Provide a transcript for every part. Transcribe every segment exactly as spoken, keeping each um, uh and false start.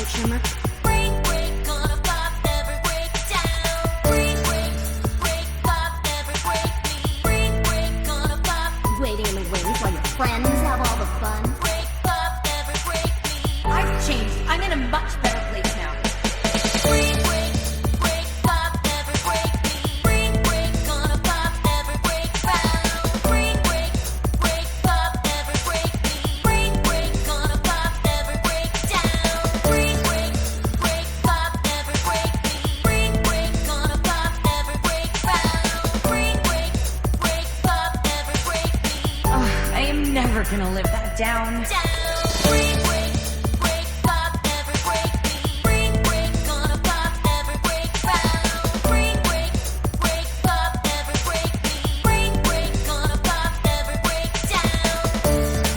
night shimmer. Break, break, gonna pop, never break down. Break, break, break, pop, never break me. Break, break, gonna pop. Waiting in the wings while your friends have all the fun. Break, pop, never break me. I've changed. I'm in a much better place now. Break, break, break, pop, never break me. Break, break, gonna pop, never break round. Break, break, break, pop, never break me. Break, break, gonna pop, never break down. Break, break, break, pop, never break me. Break, break, gonna pop, never break round. Break, break, break, pop, never break me. Ugh, I am never gonna live that down. Down. Break, break, break, pop, never break me. Break, break, gonna pop, never break round. Break, break, break, pop, never break me. Break, break, gonna pop, never break down.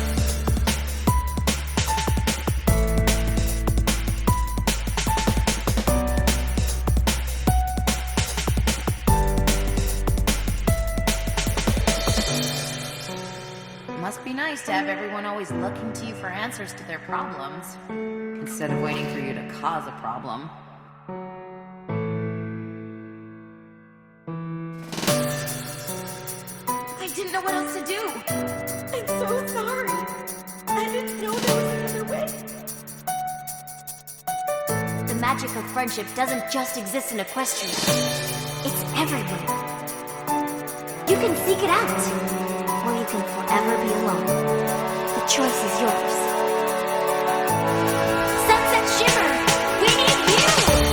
Must be nice to have everyone always looking to you for answers to their problems, instead of waiting for you to cause a problem. I didn't know what else to do. I'm so sorry. I didn't know there was another way. The magic of friendship doesn't just exist in Equestria. It's everywhere. You can seek it out, or you can forever be alone. The choice is yours. Sunset Shimmer, we need you!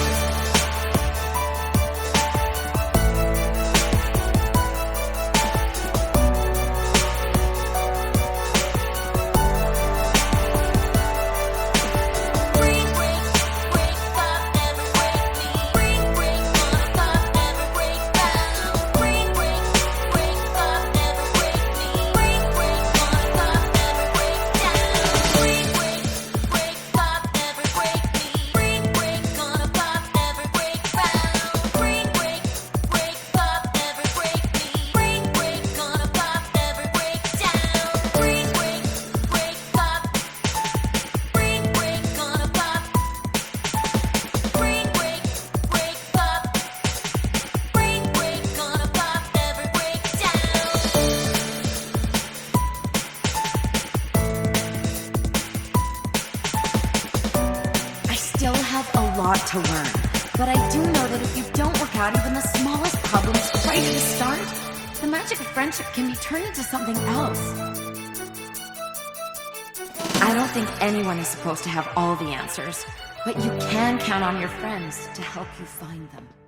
Break, break, break, pop, never break me. Break, break, gonna pop, never break round. Break, break, break, pop, never break me. Break, break, gonna pop, never break down. Break, break, break, pop, never break me. Break, break, gonna pop, never break round. Break, break, break, pop, never break me. Break, break, gonna pop, never break down. Break, break, break, pop. Break, break, gonna pop. Break, break, break, pop. Break, break, gonna pop, never break down. I still have a lot to learn, but I do know that if you don't work out even the smallest problems right at the start, the magic of friendship can be turned into something else. I don't think anyone is supposed to have all the answers, but you can count on your friends to help you find them.